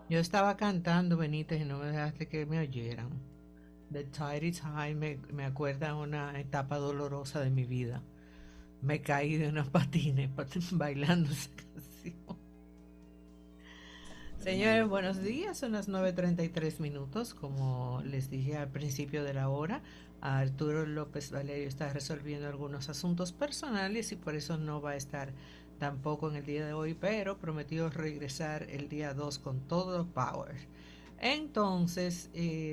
Yo estaba cantando, Benítez, y no me dejaste que me oyeran. The Tidy Time me acuerda una etapa dolorosa de mi vida. Me caí de unos patines bailando esa canción. Señores, buenos días. Son las 9:33 minutos. Como les dije al principio de la hora, Arturo López Valerio está resolviendo algunos asuntos personales y por eso no va a estar tampoco en el día de hoy, pero prometió regresar el día 2 con todo power. Entonces,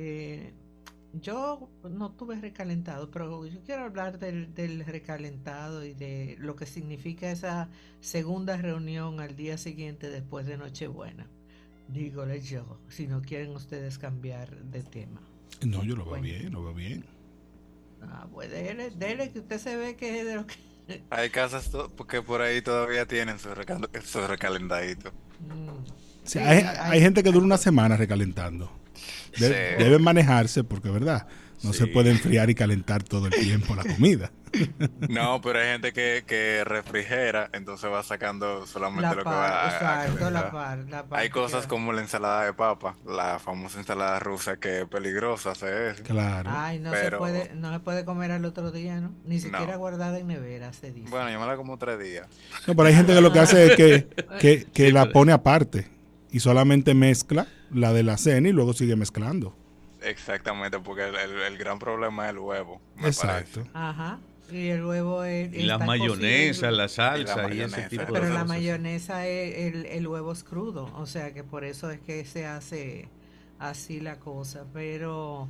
yo no tuve recalentado, pero yo quiero hablar del recalentado y de lo que significa esa segunda reunión al día siguiente después de Nochebuena. Dígole yo, si no quieren ustedes cambiar de tema. No, yo lo veo Bueno, bien, lo veo bien. pues dele, que usted se ve que es de lo que... Hay casas que por ahí todavía tienen su recalentadito. Mm, O sea, sí, hay gente que dura una semana recalentando. Sí, Deben manejarse porque, ¿verdad? No se puede sí. enfriar y calentar todo el tiempo la comida. No, pero hay gente que refrigera, entonces va sacando solamente la lo que par, va a exacto, calentar. la Hay parte que cosas va. como la ensalada de papa, la famosa ensalada rusa, que es peligrosa hacer eso, Claro. Ay, pero no se puede comer al otro día, ¿no? Ni siquiera no. guardada en nevera, se dice. Bueno, yo me la como 3 días. No, pero hay gente que lo que Ah, hace es que Sí, la pero pone aparte y solamente mezcla la de la cena y luego sigue mezclando. Exactamente, porque el gran problema es el huevo, me parece. Exacto. ajá. Y el huevo y la está cocido, mayonesa, la Y la salsa y ese mayonesa, tipo de pero la entonces, cosas. Sí. mayonesa es el huevo es crudo, o sea que por eso es que se hace así la cosa. Pero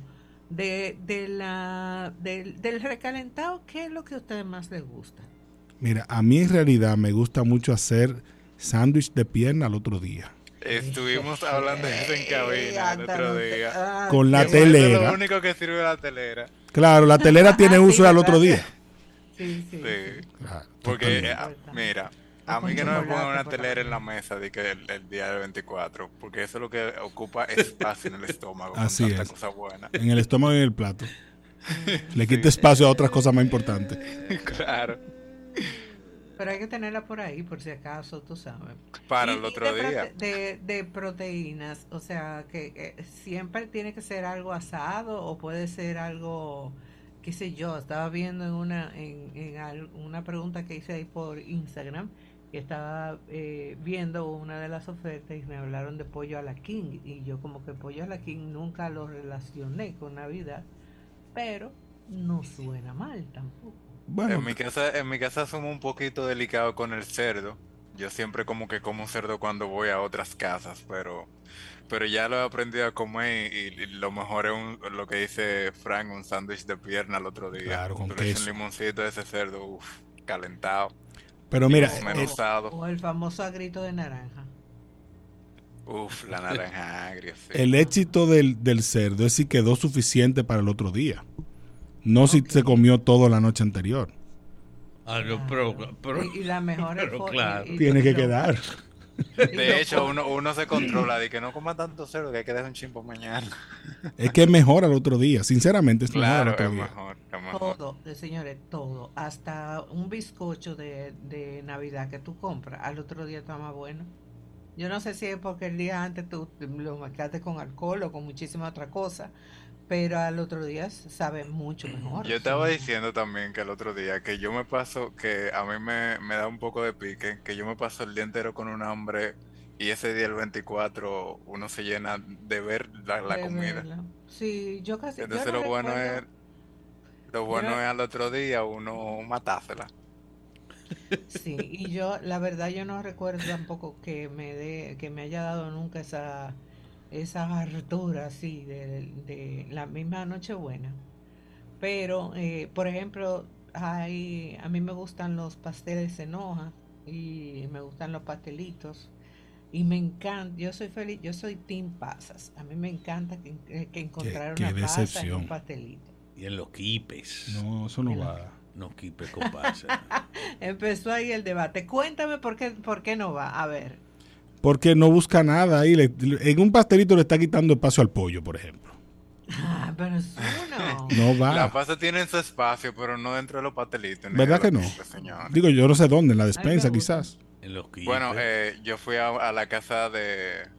del recalentado, ¿qué es lo que a ustedes más les gusta? Mira, a mí en realidad me gusta mucho hacer sándwich de pierna al otro día. estuvimos hablando de eso en cabina el Anda, otro no día. Con la Que qué por eso es lo telera. único que sirve la telera. Claro, la telera tiene sí, uso al otro ¿verdad? día. Sí, sí, sí. Sí. Claro, Porque, Es totalmente. verdad. mira, O a mí con que no me pongan chocolate una por la telera en la mañana. mesa de que el día del 24, porque eso es lo que ocupa espacio en el estómago con Así tanta es. cosa buena. En el estómago y en el plato. Ujú. Le quita Sí, espacio a otras cosas más importantes. claro. Pero hay que tenerla por ahí, por si acaso, tú sabes. Para el Y otro día. de proteínas, o sea, que siempre tiene que ser algo asado o puede ser algo, qué sé yo, estaba viendo una pregunta que hice ahí por Instagram, que estaba viendo una de las ofertas y me hablaron de pollo a la King, y yo como que pollo a la King nunca lo relacioné con Navidad, pero no suena mal tampoco. Bueno, En mi casa somos un poquito delicados con el cerdo. Yo siempre como que como cerdo cuando voy a otras casas, pero ya lo he aprendido a comer y lo mejor es lo que dice Frank, un sándwich de pierna el otro día. claro, con Tú le echas un queso. limoncito de ese cerdo, uff, calentado Pero y mira, desmenuzado. O el famoso agrito de naranja. Uff, la naranja agria, sí. el Ajá. éxito del cerdo es si quedó suficiente para el otro día. No si Ok. se comió todo la noche anterior. Ah, no, Claro. Y la mejor pero claro. Tiene que quedar. y De lo hecho, for- uno se controla de que no coma tanto cerdo que hay que dejar un chimpo mañana. Es que es mejor al otro día. Sinceramente, es mejor al Claro, otro es día. mejor, es mejor. todo, señores, todo. Hasta un bizcocho de Navidad que tú compras, al otro día está más bueno. Yo no sé si es porque el día antes tú lo mezclaste con alcohol o con muchísima otra cosa, pero al otro día sabe mucho mejor. Yo estaba diciendo también que el otro día que yo me paso, que a mí me da un poco de pique, que yo me paso el día entero con un hambre y ese día el 24 uno se llena de ver la De comida. verlo. Sí, yo Entonces no recuerdo, lo yo bueno no, es al otro día uno matársela. sí, y yo, la verdad, yo no recuerdo tampoco que me haya dado nunca esa hartura así de la misma Nochebuena. Pero, por ejemplo, a mí me gustan los pasteles en hoja y me gustan los pastelitos y me encanta, yo soy feliz, yo soy team pasas. A mí me encanta que encontrar Qué una pasa en un decepción. pastelito. Y en los quipes. No, eso no En lo va. que- No quipes con pasa. Empezó ahí el debate. Cuéntame por qué no va. A ver. Porque no busca nada ahí. En un pastelito le está quitando espacio al pollo, por ejemplo. Ah, pero es uno. No Las va. pasas tienen su espacio, pero no dentro de los pastelitos ni de ¿Verdad los que no? quipes, señores. Digo, yo no sé dónde, en la A mí me despensa gusta. quizás. En los Bueno, quipes. yo fui a la casa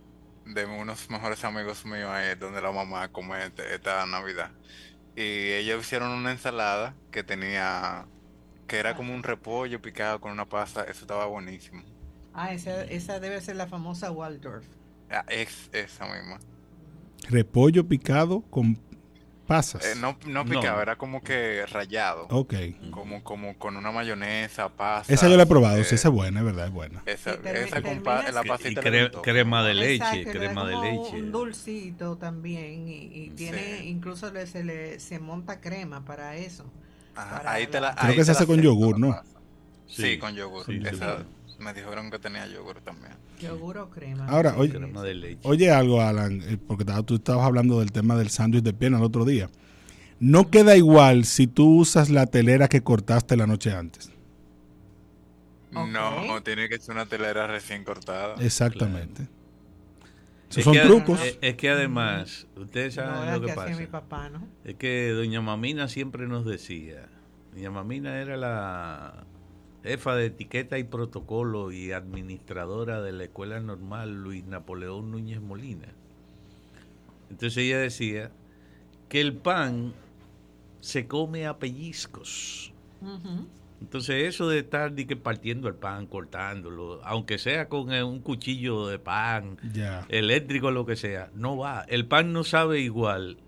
de unos mejores amigos míos ahí, donde la mamá come esta Navidad. Y ellos hicieron una ensalada que era como un repollo picado con una pasta, eso estaba buenísimo. Esa debe ser la famosa Waldorf. Esa misma. Repollo picado con pasas. No picado, era como que rallado. Ok. Como con una mayonesa, pasta. Esa yo la he probado, sí, esa es buena, es verdad, es buena. Esa terminas la Y pasita le gustó. crema de leche, Exacto, le da crema de como leche. un dulcito también y tiene, Sí. incluso se monta crema para eso. Ajá, Para ahí te la, Creo ahí que se te la hace con acepto, yogur, la ¿no? pasa. Sí, con yogur. Sí, Esa, sí. me dijeron que tenía yogur también. yogur o crema. Ahora, Sí, oye, Crema de leche. Oye algo, Alan, porque tú estabas hablando del tema del sándwich de pierna el otro día. No queda igual si tú usas la telera que cortaste la noche antes. Ok. No, tiene que ser una telera recién cortada. Exactamente. Esos Es son que, trucos. es que además, ustedes no saben era lo que que hacía mi pasa. papá, ¿no? Es que doña Mamina siempre nos decía, doña Mamina era la jefa de etiqueta y protocolo y administradora de la Escuela Normal Luis Napoleón Núñez Molina. Entonces ella decía que el pan se come a pellizcos. Ujú. Entonces eso de estar partiendo el pan, cortándolo, aunque sea con un cuchillo de pan, Ya. eléctrico, lo que sea, no va. El pan no sabe igual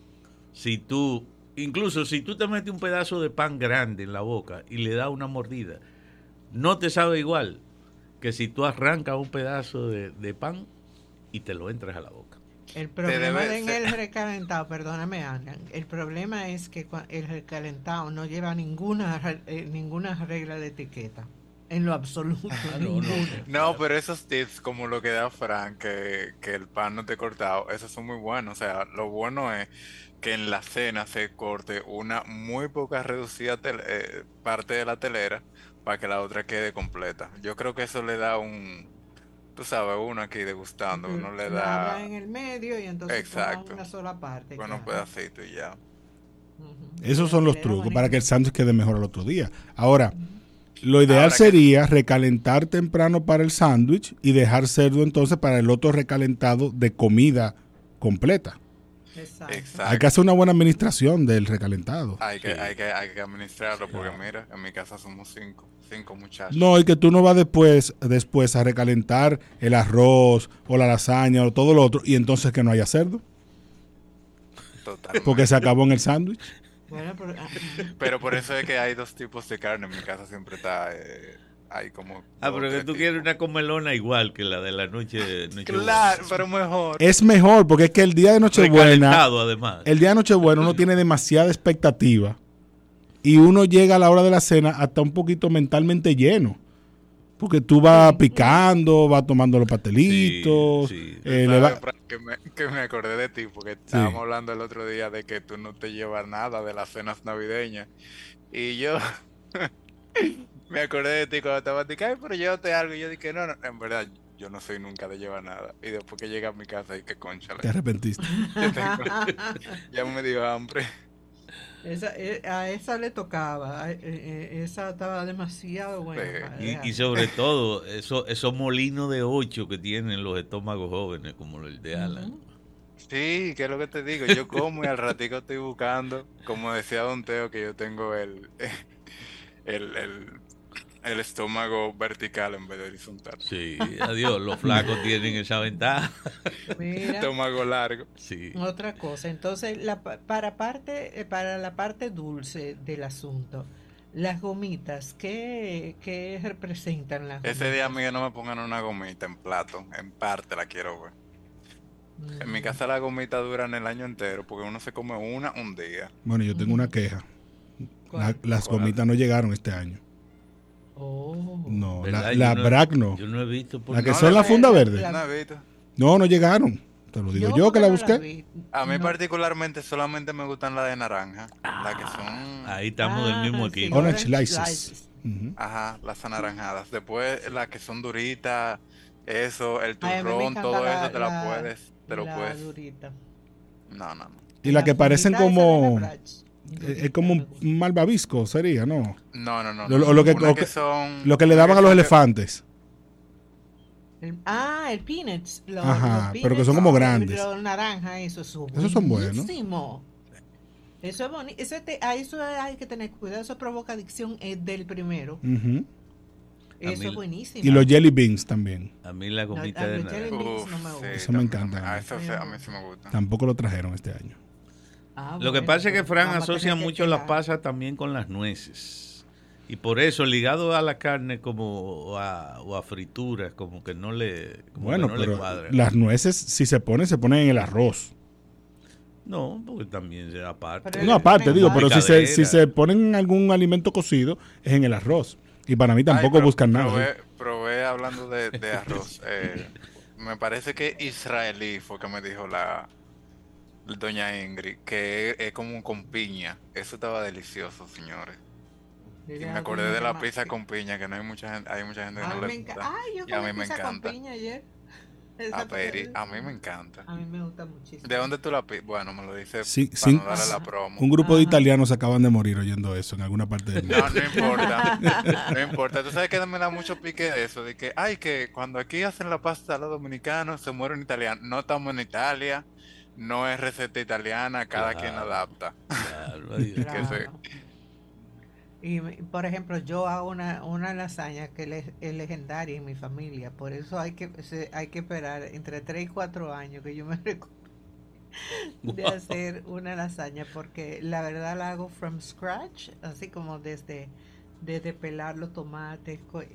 incluso si tú te metes un pedazo de pan grande en la boca y le das una mordida, no te sabe igual que si tú arrancas un pedazo de pan y te lo entras a la boca. El problema debe en ser- el recalentado, perdóname, Alan, el problema es que el recalentado no lleva ninguna regla de etiqueta, en lo absoluto, ninguna. No, pero esos tips, como lo que da Frank, que el pan no te cortado, esos son muy buenos. O sea, lo bueno es que en la cena se corte una muy poca reducida parte de la telera para que la otra quede completa. Yo creo que eso le da tú sabes, uno aquí degustando, uno le La abra da en el medio y entonces tomas exacto, una sola parte. con un claro. pedacito y ya. Ujú. Esos son los Era trucos buenísimo. para que el sándwich quede mejor al otro día. Ahora, lo ideal Ahora que- sería recalentar temprano para el sándwich y dejar cerdo entonces para el otro recalentado de comida completa. Exacto. Exacto. Hay que hacer una buena administración del recalentado. Hay que administrarlo porque mira, en mi casa somos cinco muchachos. No, y que tú no vas después a recalentar el arroz o la lasaña o todo lo otro y entonces que no haya cerdo Totalmente. porque se acabó en el sándwich. Bueno, Pero por eso es que hay dos tipos de carne. En mi casa siempre hay como Ah, dos, pero que tres tú quieres tipos. una comelona igual que la de la noche. Claro, pero mejor. Es mejor porque es que el día de Nochebuena, Recalentado, además. el día de Nochebuena uno tiene demasiada expectativa y uno llega a la hora de la cena hasta un poquito mentalmente lleno. Porque tú vas picando, vas tomando los pastelitos. Sí, sí. le ¿Sabes, va- Fran, que me acordé de ti? Porque estábamos hablando el otro día de que tú no te llevas nada de las cenas navideñas. Y yo me acordé de ti cuando estabas diciendo, ay, pero llévate algo. Y yo dije, no, en verdad, yo no soy nunca de llevar nada. Y después que llegué a mi casa, y que conchale. Te arrepentiste. Ya me dio hambre. a esa le tocaba, esa estaba demasiado buena. Sí. para Y dejar. sobre todo, esos molinos de 8 que tienen los estómagos jóvenes, como el de Alan. Sí, que es lo que te digo. Yo como y al ratico estoy buscando. Como decía Don Teo, que yo tengo el estómago vertical en vez de horizontal. Sí, adiós, los flacos tienen esa ventaja. Mira, Estómago largo. Sí. otra cosa, entonces para la parte dulce del asunto, las gomitas, ¿qué representan las gomitas? Ese día a mí no me pongan una gomita en plato. En parte la quiero ver. En mi casa las gomitas duran el año entero porque uno se come una un día. Bueno, yo tengo una queja. ¿Cuál? Las ¿Cuál? gomitas no llegaron este año. Oh. No, ¿Verdad? la Yo Bragg no. Yo no he visto. La que No, son la funda verde. ¿No has visto? No llegaron. Te lo digo yo que la no las busqué. vi. A mí No. particularmente solamente me gustan las de naranja. Las que son... Ahí estamos del mismo sí, equipo. Orange slices. Ujú. Ajá, las anaranjadas. Después las que son duritas, eso, el Ay, a mí me turrón, encanta todo eso la te lo puedes. durita. No. Y la que parecen fundita esa de como... la Bratz. Es como un malvavisco, sería, ¿no? No. Lo que- Unas lo que- son... Lo que le daban a los son- elefantes. El peanuts. Ajá, Los pero que son peanuts, como grandes. los naranjas, eso es Esos son buenos. buenísimo. Eso es bonito. A eso hay que tener cuidado. Eso provoca adicción del primero. Ujú. Eso mí- es buenísimo. Y los jelly beans también. A mí la No, gomita a de los jelly naranja. beans no me gusta. Eso me también, encanta. eso sí, a mí sí me gusta. Tampoco lo trajeron este año. Lo que pasa es que Fran vamos a asocia tener que mucho las quedar. pasas también con las nueces. Y por eso, ligado a la carne o a frituras, como que no le, Bueno, que no le pero cuadra. las nueces, si se ponen en el arroz. No, porque también se aparte. Pero No, aparte, digo, pero Picadera. si se ponen en algún alimento cocido, es en el arroz. Y para mí tampoco Ay, buscan nada. Probé hablando de arroz. Me parece que israelí fue que me dijo la doña Ingrid, que es como con piña. Eso estaba delicioso, señores. Y me acordé de la pizza con piña, que no hay mucha gente que no le gusta. Ay, yo Y a comí mí me pizza con encanta. piña ayer. A mí me encanta. A mí me gusta muchísimo. ¿De dónde tú la pides? Bueno, me lo dices Sí, para sí. no darle la promo. Un grupo de Ajá. italianos acaban de morir oyendo eso en alguna parte del mundo. No, no importa. No importa. Tú sabes que me da mucho pique de eso, de que, ay, que cuando aquí hacen la pasta a los dominicanos se muere un italiano. No estamos en Italia, no es receta italiana, cada quien adapta. Claro, adiós. Que se- Claro. Y, por ejemplo, yo hago una lasaña que es legendaria en mi familia. Por eso hay que esperar entre 3 y 4 años que yo me recuerdo de Wow. hacer una lasaña. Porque la verdad la hago from scratch, así como desde pelar los tomates,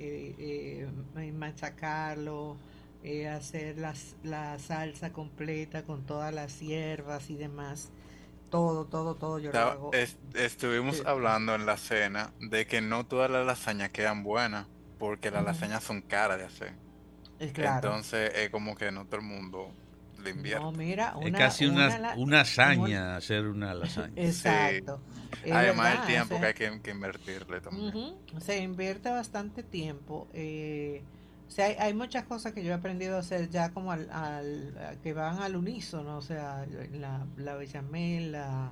machacarlo, hacer la salsa completa con todas las hierbas y demás. Todo yo lo hago. Estuvimos hablando en la cena de que no todas las lasañas quedan buenas, porque las Ujú. lasañas son caras de hacer. Claro. Entonces es como que no todo el mundo le invierte. No, mira, Es casi una hazaña un- hacer una lasaña. Exacto. Es Además verdad, el tiempo o sea, que hay que invertirle también. ujú, se invierte bastante tiempo. O sea, hay muchas cosas que yo he aprendido a hacer ya como que van al unísono, o sea, la bechamel,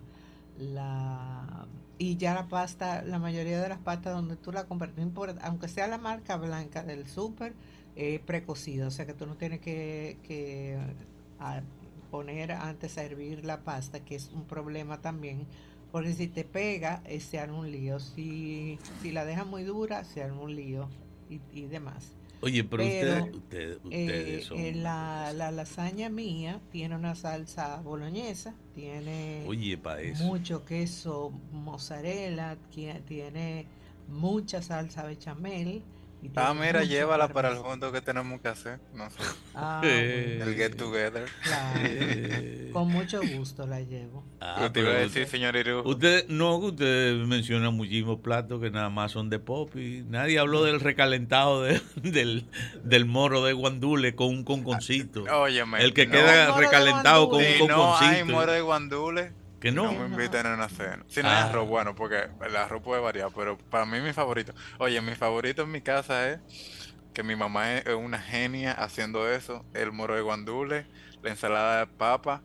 y ya la pasta, la mayoría de las pastas donde tú la compras, no importa, aunque sea la marca blanca del súper, precocida, o sea que tú no tienes que a poner antes a hervir la pasta, que es un problema también, porque si te pega, se arma un lío, si la deja muy dura, se arma un lío y demás. Oye, pero Pero ustedes son... la lasaña mía tiene una salsa boloñesa, tiene Oye, para eso. mucho queso mozzarella, tiene mucha salsa bechamel y tiene Mira, mucho llévala para el parmesano. junto que tenemos que hacer. No sé. Bueno, El get together. claro, con mucho gusto la llevo. Yo te iba a pero decir, señor Irujo. usted menciona muchísimos platos que nada más son de pop y nadie habló del recalentado del moro de guandule con un conconcito. Óyeme, El que no. queda El moro de recalentado con guandule. un Si no hay conconcito. moro de guandule, Que no. me inviten a una cena. Si no hay arroz, bueno, porque el arroz puede variar, pero para mí mi favorito. Oye, mi favorito en mi casa es que mi mamá es una genia haciendo eso. El moro de guandule, la ensalada de papa,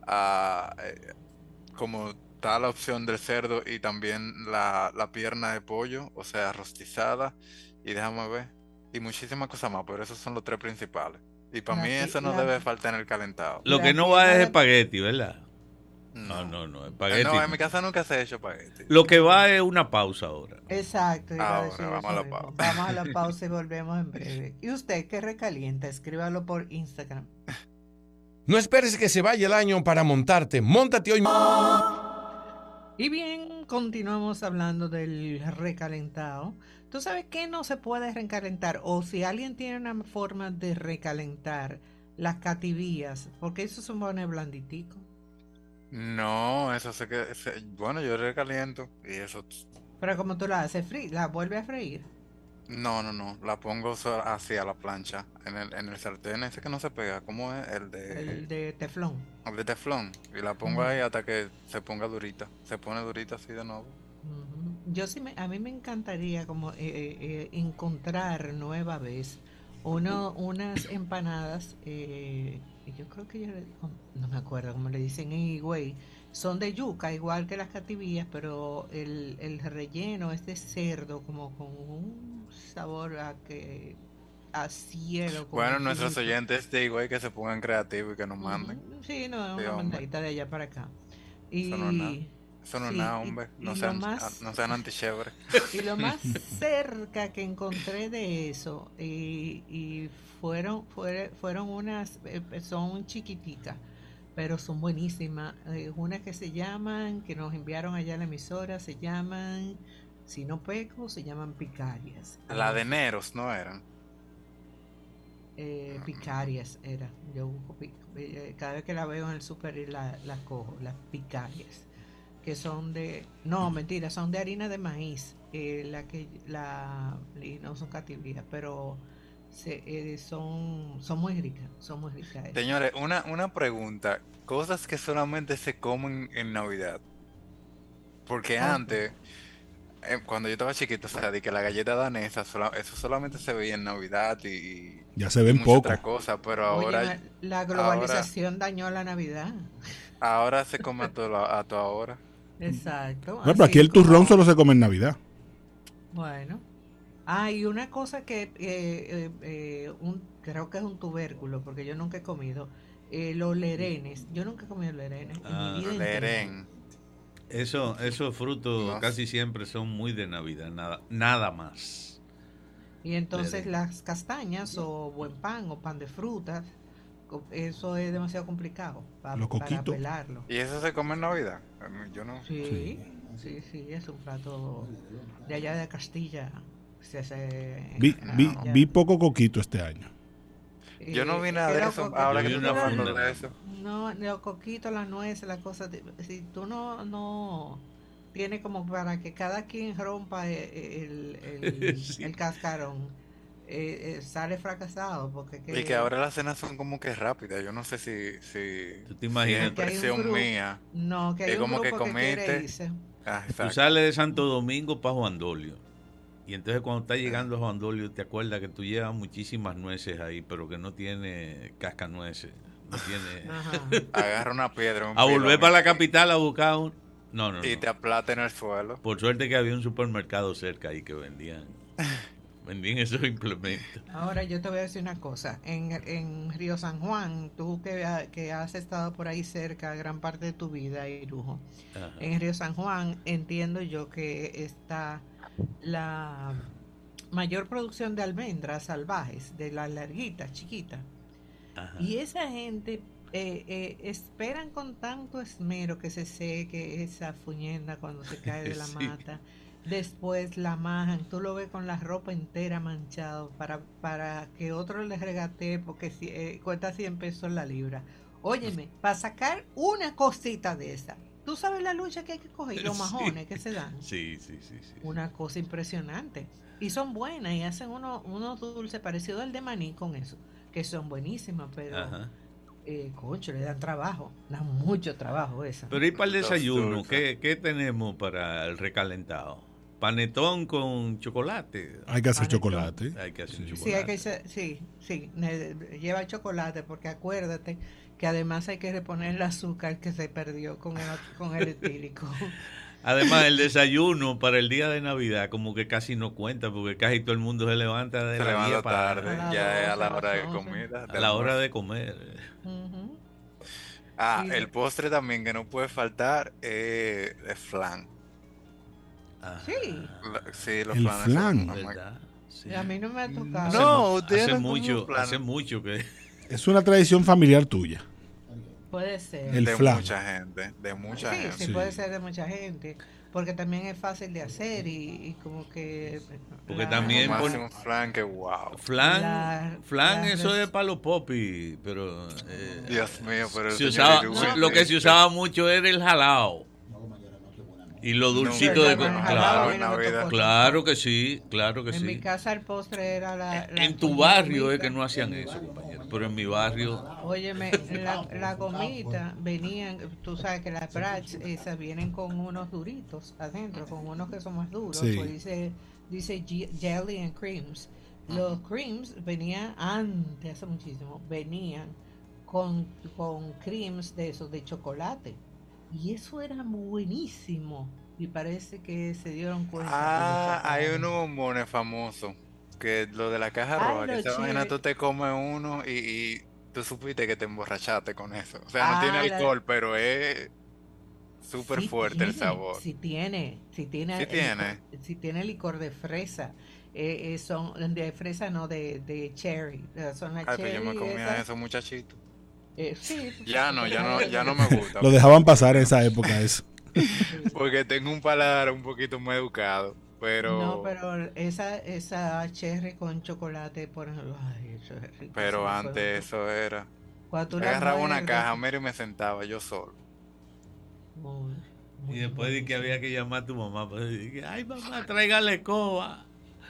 como está la opción del cerdo y también la pierna de pollo, o sea, rostizada. Y déjame ver. Y muchísimas cosas más, pero esos son los tres principales. Y para La mí pi- eso no la- debe faltar en el calentado. Lo La que no va pierna es de- espagueti, ¿verdad? No. No, espagueti. No, en no. mi casa nunca se ha hecho espagueti. Lo que va es una pausa ahora. Exacto, iba a Ahora, decir vamos eso a la mismo. pausa. Vamos a la pausa y volvemos en breve. ¿Y usted qué recalienta? Escríbalo por Instagram. No esperes que se vaya el año para montarte. Móntate hoy. Y bien, continuamos hablando del recalentado. ¿Tú sabes qué no se puede recalentar? O si alguien tiene una forma de recalentar las cativías, porque eso se pone blanditico. No, eso bueno, yo recaliento y eso. Pero como tú la haces, la vuelve a freír. No, la pongo así a la plancha, en el sartén ese que no se pega, ¿cómo es? El de teflón. El de teflón. Y la pongo Ujú. ahí hasta que se ponga durita. Se pone durita así de nuevo. Ujú. A mí me encantaría como encontrar nueva vez unas empanadas, yo creo que no me acuerdo cómo le dicen en Higüey, son de yuca, igual que las cativillas, pero el relleno es de cerdo, como con un sabor a que a cielo. Bueno, nuestros oyentes de igual que se pongan creativos y que nos manden. Sí, no, Sí, una hombre. mandadita de allá para acá. Eso no es nada. Y Eso no es sí, nada, hombre. No lo sean, más, no sean antichéveres. y lo más cerca que encontré de eso, y fueron unas, son chiquiticas, pero son buenísimas. Unas que se llaman, que nos enviaron allá a la emisora, se llaman, si no peco, se llaman picarias. La de Neros, ¿no eran? Picarias era. Yo busco cada vez que la veo en el súper y las cojo, las picarias. Que son de, no, mentira, son de harina de maíz. Y no son cativías, pero son muy ricas, son muy ricas. Señores, una pregunta. Cosas que solamente se comen en Navidad. Porque antes, cuando yo estaba chiquito, o sea, de que la galleta danesa, eso solamente se veía en Navidad y Ya se ven mucha poco. otra cosa, pero ahora, Oye, la globalización dañó la Navidad. ahora se come a toda hora. Exacto. No, pero aquí el turrón solo se come en Navidad. Bueno. Y una cosa que creo que es un tubérculo, porque yo nunca he comido los lerenes. Yo nunca he comido lerenes en mi vida entera. Leren. Esos frutos No. casi siempre son muy de Navidad, nada más. Y entonces Lerén. las castañas o buen pan o pan de frutas, eso es demasiado complicado Los para coquitos. pelarlo. ¿Y eso se come en Navidad? Yo no. Sí, sí, es un plato de allá de Castilla. Se hace Vi poco coquito este año. Yo no vi nada de eso. Ahora que Yo tú vi estás una hablando funda. de eso. No, los coquitos, las nueces, las cosas. Si tú no tienes como para que cada quien rompa Sí. el cascarón, sale fracasado. Porque Y que ahora las cenas son como que rápidas. Yo no sé si ¿Tú te imaginas? es que hay un impresión grupo, mía. no, que hay Es un como que grupo que quiere comiste. irse. Tú Exacto. sales de Santo Domingo para Juan Dolio. Y entonces cuando estás llegando a Juan Dolio te acuerdas que tú llevas muchísimas nueces ahí, pero que no tiene cascanueces. No tiene... Ajá. Agarra una piedra, un A volver pilón para la capital a buscar un... No. y te aplata en el suelo. Por suerte que había un supermercado cerca ahí que vendían esos implementos. Ahora yo te voy a decir una cosa. En Río San Juan, tú que has estado por ahí cerca gran parte de tu vida, Irujo, Ajá. en Río San Juan entiendo yo que está la mayor producción de almendras salvajes, de las larguitas, chiquitas. Ajá. Y esa gente esperan con tanto esmero que se seque esa fuñenda cuando se cae de la Sí. mata. Después la majan, tú lo ves con la ropa entera manchado para que otro les regatee porque cuesta 100 pesos la libra. Óyeme, para sacar una cosita de esa, tú sabes la lucha que hay que coger y los Sí. majones que se dan. Sí. Una cosa impresionante. Y son buenas y hacen unos dulces parecidos al de maní con eso, que son buenísimas, pero Ajá. concho, le dan trabajo, dan mucho trabajo esa. Pero ¿y para el Los desayuno? dulces. ¿Qué tenemos para el recalentado? Panetón con chocolate. Hay que hacer Panetón. chocolate. Hay que hacer Sí. chocolate. Sí, hay que lleva chocolate porque acuérdate que además hay que reponer el azúcar que se perdió con el etílico. Además, el desayuno para el día de Navidad como que casi no cuenta porque casi todo el mundo se levanta de Se la levanta 10 para tarde, A las ya es a 12, la hora de a las 11. comida. a la hora de comer. Ujú. Sí. El postre también que no puede faltar es flan. Ajá. Sí, Sí, los El flanes flan. son ¿Verdad? Sí. a mí no me ha tocado. Hace No, mu- ustedes hace no comen mucho, flan. hace mucho que Es una tradición familiar tuya. Puede ser. El de flan. mucha gente, de mucha Sí, gente. sí, Sí. puede ser de mucha gente, porque también es fácil de hacer y como que... Porque la- también Como pon- hace un flan que wow. flan la eso res- es para los popis, pero Dios mío, pero el se señor usaba, Irujo no, lo que se triste. usaba mucho era el jalao y los dulcitos de Nunca el me jalao claro, a mí no me Navidad. tocó claro que sí, claro que En mi sí. casa el postre era la En tu barrio es que no hacían eso, compañero, pero en mi barrio Óyeme, la gomita venían, tú sabes que las brats esas vienen con unos duritos adentro, con unos que son más duros, Sí. pues dice jelly and creams. Los creams venían antes, hace muchísimo, venían con creams de esos de chocolate. Y eso era buenísimo. Y parece que se dieron cuenta. que lo Hay sacaron. unos bombones famosos Porque lo de la caja Ay, roja, que los esa vaina tú cherry. te comes uno y tú supiste que te emborrachaste con eso. O sea, no tiene Ah, la, alcohol, pero es súper fuerte el sabor. sí Sí tiene licor, tiene. sí tiene licor de fresa. Son de fresa, no de cherry. Son las Ay, pues yo me cherry comía esas. eso, muchachito. Sí, Ya no, porque ya no no, es ya no de... me gusta, Lo dejaban pasar en porque, esa época eso. Sí. porque tengo un paladar un poquito más educado. No, Pero, pero esa cherry con chocolate, por ejemplo, ay, eso es pero riquísimo. antes eso era. Cuando tú Yo la agarraba una muerdes, caja, mira, y me sentaba yo solo. muy, Y muy después de que había buenísimo. que llamar a tu mamá, pues, dije, ay mamá, tráigale escoba.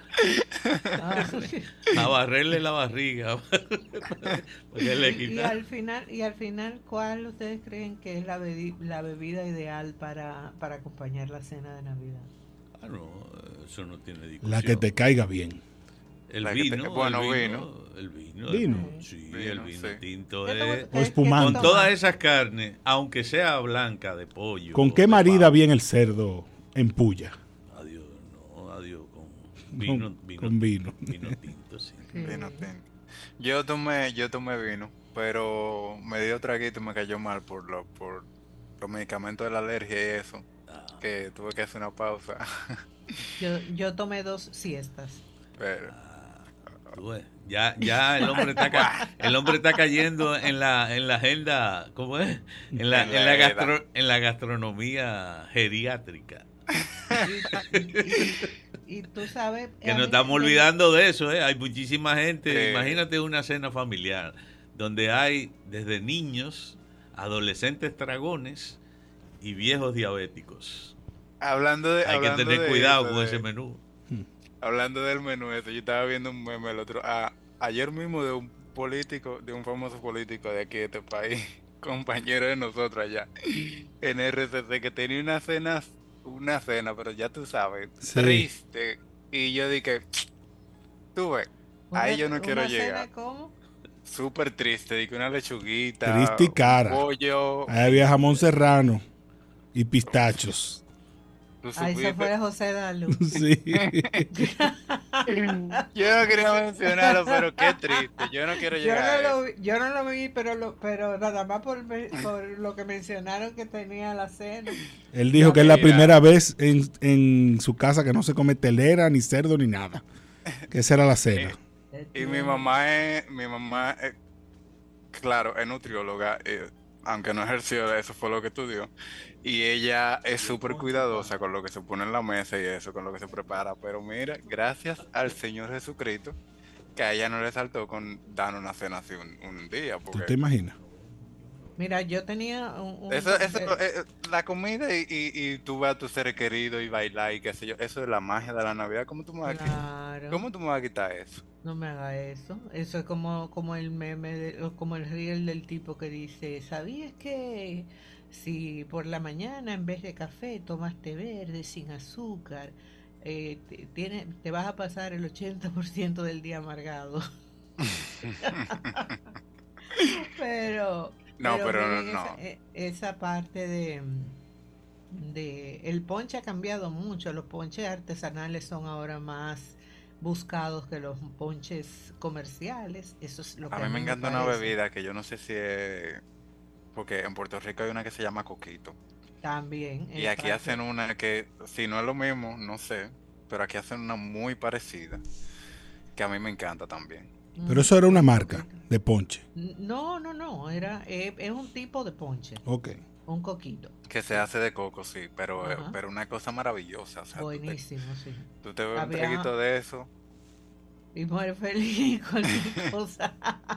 Ah, A barrerle la barriga. Porque le quita. y al final, ¿cuál ustedes creen que es la bebida ideal para acompañar la cena de Navidad? Ah, no, eso no tiene La que discusión. te caiga bien. El La que vino, el bueno, vino, vino, el vino, Vino. sí, el vino, sí. vino tinto ¿Qué, es O qué tú con espumante. todas tomas? esas carnes, aunque sea blanca de ¿Con pollo, qué de marida pavo. bien el cerdo en puya? Adiós, no, adiós con Con, con vino. vino tinto, sí. Vino Sí. tinto. Yo tomé vino, pero me dio traguito y me cayó mal por los medicamentos de la alergia y eso, Ah, que tuve que hacer una pausa. Yo tomé 2 siestas. Pero, tú ves, ya el hombre está cayendo en la agenda, ¿cómo es? en la edad. En la gastronomía geriátrica. Y, y, y tú sabes, Que a nos mí estamos olvidando de eso, ¿eh? Hay muchísima gente. Eh, Imagínate una cena familiar donde hay desde niños, adolescentes dragones y viejos diabéticos. Hay que hablando tener de cuidado eso, con ese menú. hablando del menú ese, yo estaba viendo un meme ayer mismo de un político, de un famoso político de aquí de este país, compañero de nosotros allá, en RCC, que tenía una cena, pero ya tú sabes, Sí. triste. Y yo dije, tú ves, ahí yo no quiero una cena llegar. como... Súper triste, dije una Triste lechuguita, y un cara. pollo, Ahí había jamón serrano y pistachos. tú Ahí se supiste. fue José Dalu. Sí. Yo no quería mencionarlo, pero qué triste. Yo no quiero llegar a eso. Yo no lo vi, pero nada más por lo que mencionaron que tenía la cena. Él Ya dijo que es me la Mira, primera vez en su casa que no se come telera, ni cerdo, ni nada. Que esa era la cena. y entiendo. mi mamá claro, es nutrióloga, aunque no ejerció, eso fue lo que estudió. Y ella es súper cuidadosa con lo que se pone en la mesa y eso, con lo que se prepara. Pero mira, gracias al Señor Jesucristo, que a ella no le saltó con dar una cena así un día, ¿Tú porque te imaginas? Mira, yo tenía eso, la comida y tú vas a tus seres queridos y bailar y qué sé yo, eso es la magia de la Navidad. claro, ¿Cómo tú me vas a quitar eso? no me haga eso. Eso es como el meme, o como el reel del tipo que dice, ¿sabías que si por la mañana en vez de café tomas té verde sin azúcar, te vas a pasar el 80% del día amargado? Pero, No, pero pero miren no. esa parte de el ponche ha cambiado mucho. Los ponches artesanales son ahora más buscados que los ponches comerciales. Eso es lo A que a mí me mí me encanta una parece. bebida que yo no sé si es... Porque en Puerto Rico hay una que se llama coquito. También Y es aquí hacen parte. una que, si no es lo mismo, no sé, pero aquí hacen una muy parecida, que a mí me encanta también. Pero eso era una El marca coquito. de ponche. No, no, no. Es un tipo de ponche. Ok. Un coquito. Que se hace de coco, sí, Ajá. pero una cosa maravillosa. O sea, Buenísimo, sí. tú te bebes un Había. traguito de eso. Y muere feliz, cualquier cosa.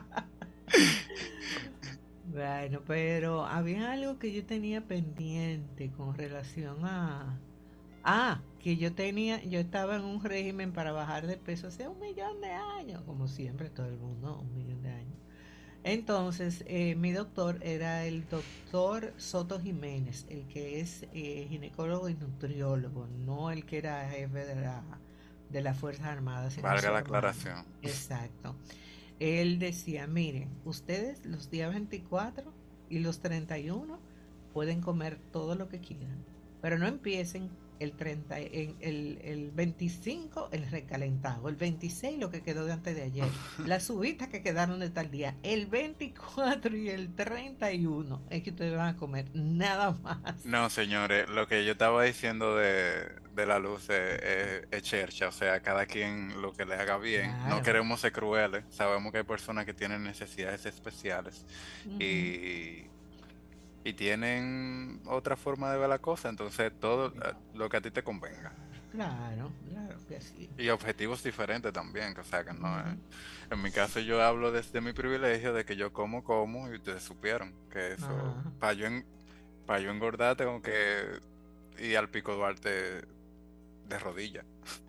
Bueno, pero había algo que yo tenía pendiente con relación a... Ah, que yo estaba en un régimen para bajar de peso hace 1 millón de años, como siempre todo el mundo, 1 millón de años. Entonces, mi doctor era el doctor Soto Jiménez, el que es ginecólogo y nutriólogo, no el que era jefe de las Fuerzas Armadas, sino Valga su la hermano. aclaración. Exacto. Él decía, miren, ustedes los días 24 y los 31 pueden comer todo lo que quieran, pero no empiecen el 30, el 25 el recalentado, el 26 lo que quedó de antes de ayer, las uvitas que quedaron de tal día, el 24 y el 31 es que ustedes van a comer, nada más. No, señores, lo que yo estaba diciendo de la luz es chercha, o sea, cada quien lo que le haga bien. No Claro. queremos ser crueles, sabemos que hay personas que tienen necesidades especiales Ujú. y tienen otra forma de ver la cosa, entonces todo lo que a ti te convenga. Claro, claro que sí. Y objetivos diferentes también, que, o sea, que no es... Ujú. En mi caso yo hablo desde mi privilegio de que yo como, y ustedes supieron que eso, Ajá. para yo engordar tengo que ir al Pico Duarte de rodillas.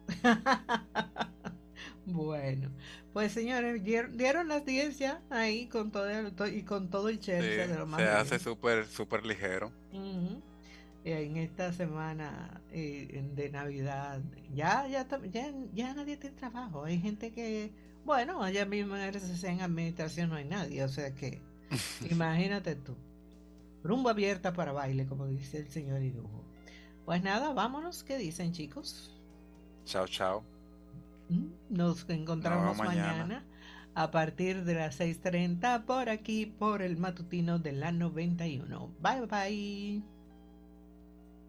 Bueno, pues señores, dieron las 10 ya ahí con todo y con todo el Sí, chercha de lo se más hace bien. súper ligero. Ujú. En esta semana de Navidad, ya nadie tiene trabajo. Hay gente que, bueno, allá mismo en RCC en administración no hay nadie, o sea que imagínate tú. Rumbo abierta para baile, como dice el señor Irujo. Pues nada, vámonos. ¿Qué dicen, chicos? Chao, chao. Nos Nos vemos encontramos mañana. mañana a partir de las 6:30 por aquí, por el matutino de la 91. Bye bye.